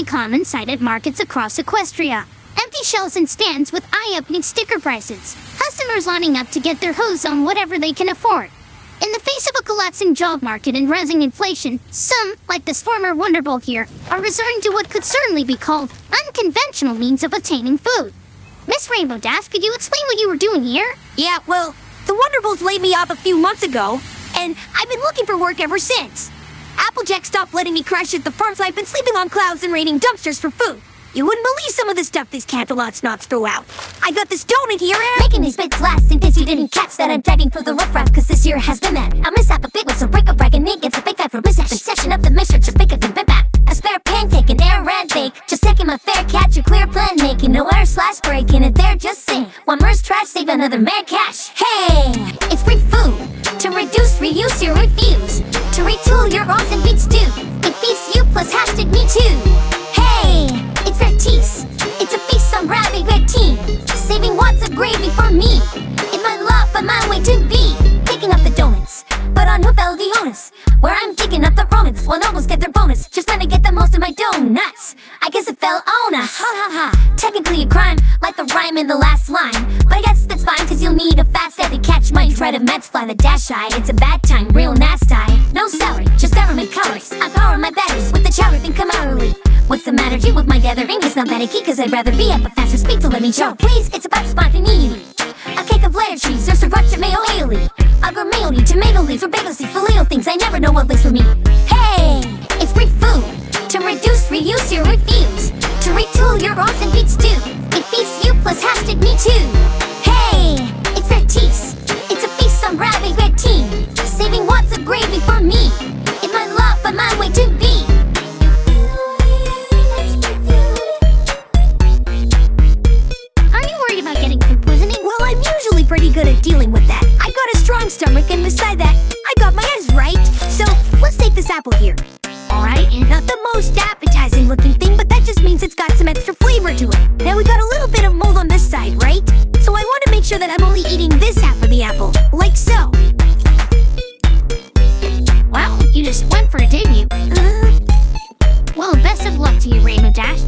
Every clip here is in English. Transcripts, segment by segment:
common sight at markets across Equestria. Empty shelves and stands with eye-opening sticker prices. Customers lining up to get their hose on whatever they can afford. In the face of a collapsing job market and rising inflation, some, like this former Wonderbolt here, are resorting to what could certainly be called unconventional means of obtaining food. Miss Rainbow Dash, could you explain what you were doing here? Yeah, well, the Wonderbolts laid me off a few months ago, and I've been looking for work ever since. Applejack stopped letting me crash at the farm, so I've been sleeping on clouds and raiding dumpsters for food. You wouldn't believe some of the stuff these Canterlot snots throw out. I got this donut here and... Making these bits last in case you didn't catch that I'm dragging through the riffraff, cause this year has been that. I'll mishap a bit with some break-up bragging me gets a big guy for mishap and session up the mission to pick up and bip back. A spare pancake and air red bake, just taking my fair catch, a clear plan making, no error/breaking it there, just sing. One merge trash, save another man cash. Hey, it's free food. To reduce, reuse your refuse. To retool your wrongs and beats too. It feasts you plus hashtag me too. Hey, it's Vertice. It's a feast on rabbit red team. Saving wads of gravy for me. It might lot, but my way to be. Picking up the donuts, but on who fell the onus? Where I'm digging up the Romans, well, nobles get their bonus. Just trying to get the most of my donuts. I guess it fell on us. Ha ha ha. Technically a crime, like the rhyme in the last line. But I guess that's fine, cause you'll need a fast head to catch my dread of Mets fly the dash eye. It's a bad time, real nasty. No salary, just government calories. I power my batteries with the chowder, think come hourly. What's the matter, G, with my gathering? It's not panicky, cause I'd rather be at the faster speed, so let me show. Please, it's about spontaneity. A cake of layer trees, or sriracha mayo aioli. Agar tomato leaves, or bagel seeds, filet things. I never know what lives for me. Hey, it's free food. To reduce, reuse your refuse. To retool your wrongs and beats too. It feasts you plus hashtag me too. Hey, it's Vertice. It's a feast on rabbit red team. Saving wads of gravy for me. It might lot, but my way to be. About getting food poisoning? Well, I'm usually pretty good at dealing with that. I got a strong stomach, and beside that, I got my eyes right. So, let's take this apple here. Alright, and not the most appetizing looking thing, but that just means it's got some extra flavor to it. Now we got a little bit of mold on this side, right? So I want to make sure that I'm only eating this half of the apple, like so. Wow, you just went for it, didn't you? Well, best of luck to you, Rainbow Dash.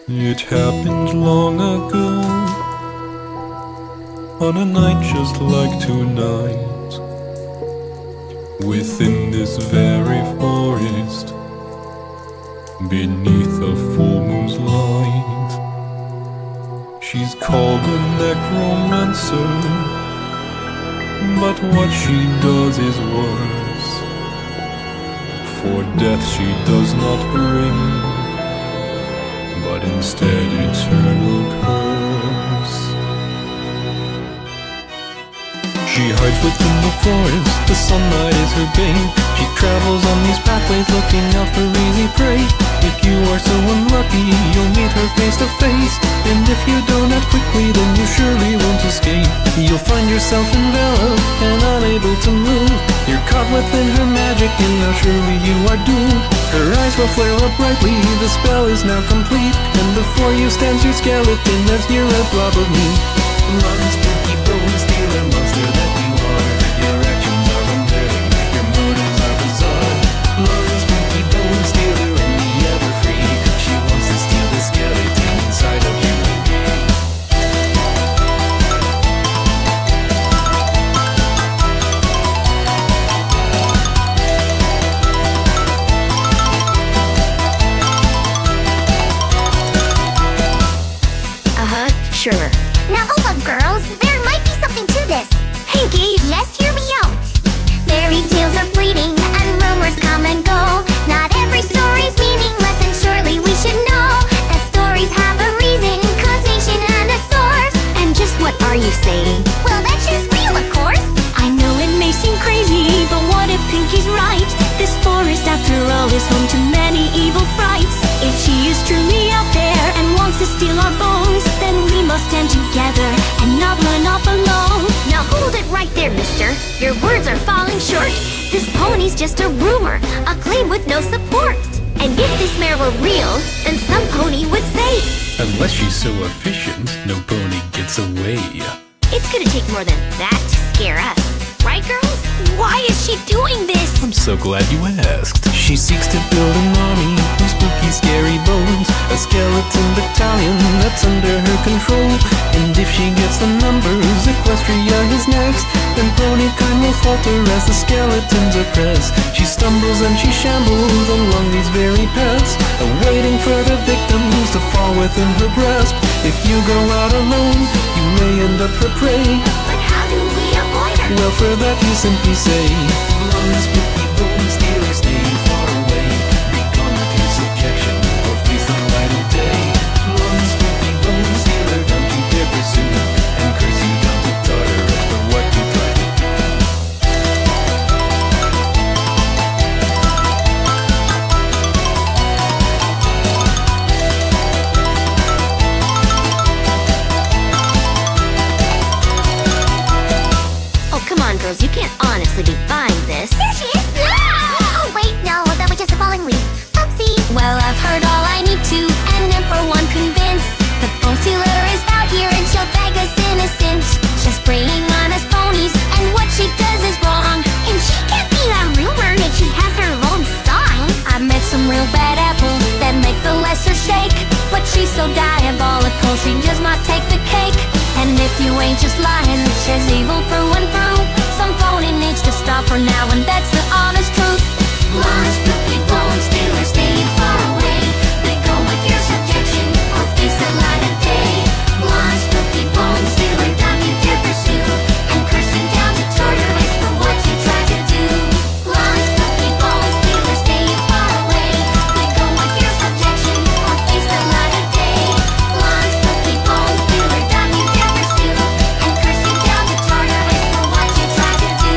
It happened long ago, on a night just like tonight, within this very forest, beneath a full moon's light. She's called a necromancer, but what she does is worse, for death she does not bring, but instead eternal curse. She hides within the forest, the sunlight is her bane. She travels on these pathways looking out for easy prey. If you are so unlucky, you'll meet her face to face, and if you don't act quickly, then you surely won't escape. You'll find yourself enveloped and unable to move. You're caught within her magic, and now surely you are doomed. Her eyes will flare up brightly, the spell is now complete, and before you stands your skeleton as near a blob of meat. Run, spooky bone stealer, monster that you are. Your actions are unbearing, your motives are bizarre. Run, spooky bone stealer, only ever free. She wants to steal the skeleton inside of you and me. Sure. Now hold up, girls. There might be something to this. Hanky! Just hear me out. Fairy tales are fleeting and rumors come and go. Not every story's meaningless, and surely we should know that stories have a reason, causation, and a source. And just what are you saying? Well, that's just real, of course. I know it may seem crazy, but what if Pinky's right? This forest, after all, is home to many evil frights. If she is truly out there and wants to steal our bones, then we must stand together and not run off alone. Now hold it right there, mister. Your words are falling short. This pony's just a rumor, a claim with no support. And if this mare were real, then some pony would say, Unless she's so efficient, no pony gets away. it's gonna take more than that to scare us. Right, girls? Why is she doing this? I'm so glad you asked. She seeks to build an army of spooky, scary bones, a skeleton battalion that's under her control. And if she gets the numbers, Equestria is next, then Ponykind will falter as the skeletons oppress. She stumbles and she shambles along these very paths, awaiting for the victims to fall within her grasp. If you go out alone, you may end up her prey. But how do we avoid her? Well, for that you simply say, Blonde, spooky, bone stealer, stay far away. Be gone with your subjection, or face the light of day. Blonde, spooky, bone stealer, don't you dare pursue, and curse you down to Tartarus for what you tried to do. Oh, come on, girls, you can't honestly be buying this. There she is! Oh, wait, no, that was just a falling leaf. Oopsie. Well, I've heard all I need to, and am for one convinced. The bone stealer is out here and she'll beg us innocent. She's preying on us ponies, and what she does is wrong. And she can't be a rumor that she has her own song. I've met some real bad apples that make the lesser shake, but she's so diabolical, she just might take the cake. And if you ain't just lying, she's evil through and through. Some pony needs to stop her now, and that's the honest truth. Blonde, spooky, bone stealer, stay far away. Let go with your subjection, or face the light of day. Blonde, spooky, bone stealer, don't you dare pursue, and curse you down to Tartarus for what you tried to do. Blonde, spooky, bone stealer, stay far away. Let go with your subjection, or face the light of day. Blonde, spooky, bone stealer, don't you dare pursue, and curse you down to Tartarus for what you tried to do.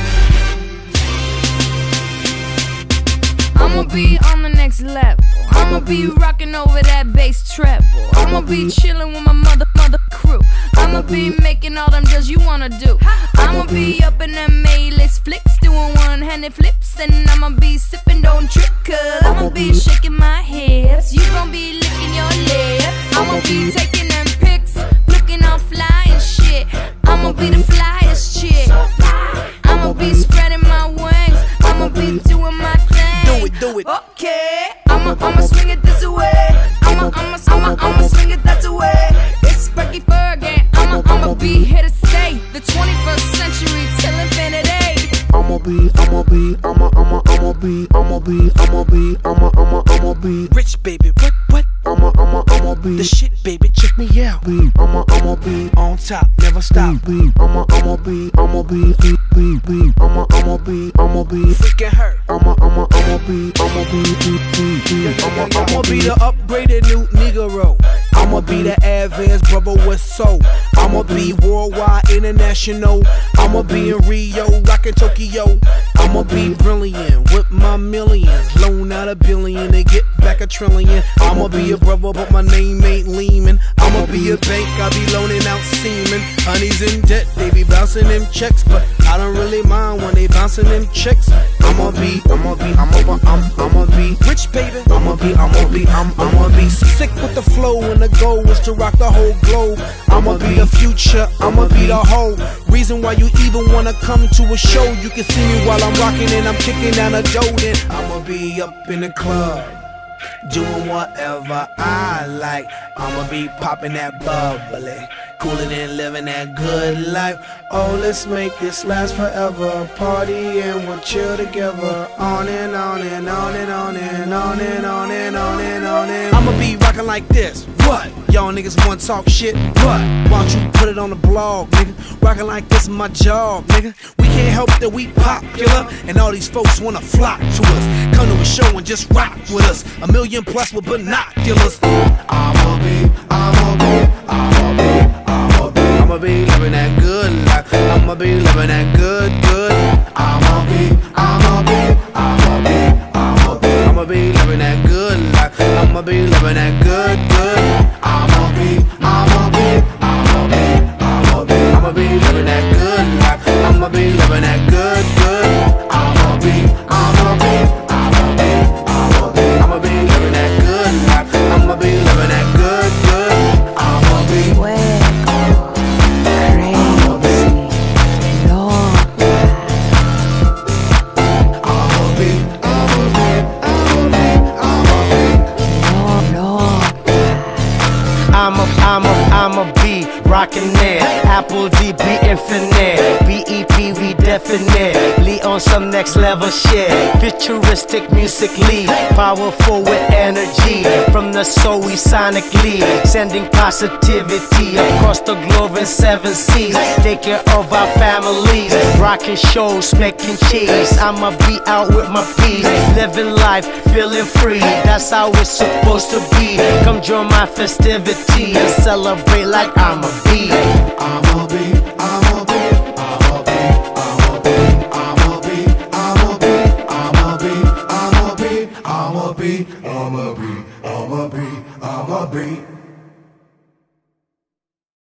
I'ma be on the next level. I'ma be rocking over that bass treble. I'ma be chilling with my mother crew. I'ma be making all them deals you wanna do. I'ma be up in them A-list flicks, doing one-handed flips, and I'ma be sipping, don't trip, cause I'ma be shaking my hips. You gon' be licking your lips. I'ma be taking them pics, looking all fly and shit. I'ma be the flyest chick. I'ma be spreading my wings. I'ma be doing my thing. Do it. Okay, I'ma swing it this way. I'ma swing it that way. It's Frankie Fergie. I'ma be here to stay. The 21st century till infinity. I'ma be rich, baby. What? I'ma be the shit, baby. Check me out. I'ma be on top, never stop. I'ma be freaking her. I'ma be the upgraded new Negro. I'ma be the advanced brother with soul. I'ma be worldwide, international. I'ma be in Rio, rockin' Tokyo. I'ma be brilliant with my millions. Loan out $1 billion to get back $1 trillion. I'ma be a brother, but my name ain't Lehman. I'ma be a bank, I be loaning out semen. Honey's in debt, they be bouncing them checks, but I don't really mind when they bouncing them checks. I'ma be rich, baby. I'ma be sick with the flow, and the goal is to rock the whole globe. I'ma be the future, I'ma be the whole reason why you even wanna come to a show. You can see me while I'm rocking and I'm kicking down a dough. Then I'ma be up in the club, doing whatever I like. I'ma be popping that bubbly, cooling and living that good life. Oh, let's make this last forever. Party and we'll chill together. On and on and on and on and on and on and on and on and. I'ma be rocking like this. What? Y'all niggas wanna talk shit? What? Why don't you put it on the blog, nigga? Rocking like this is my job, nigga. We can't help that we popular, and all these folks wanna flock to us. Come to a show and just rock with us. 1 million plus with binoculars. I'ma be living that good life. I'ma be living that good. I'ma be living that good life. I'ma be living that good. I'ma be living that good life. I'ma be living that good. I'ma be living that good life. I'ma be living that good. I'ma be. I'ma be rockin' it. Apple DB infinite. BEP we definitely on some next level shit. Futuristic musically, powerful with energy. From the soul we sonically sending positivity across the globe in 7 seas. Take care of our families, rocking shows, making cheese. I'ma be out with my peace, living life, feeling free. That's how it's supposed to be. Come join my festivity and celebrate like I'ma be. I'ma be. I'ma be.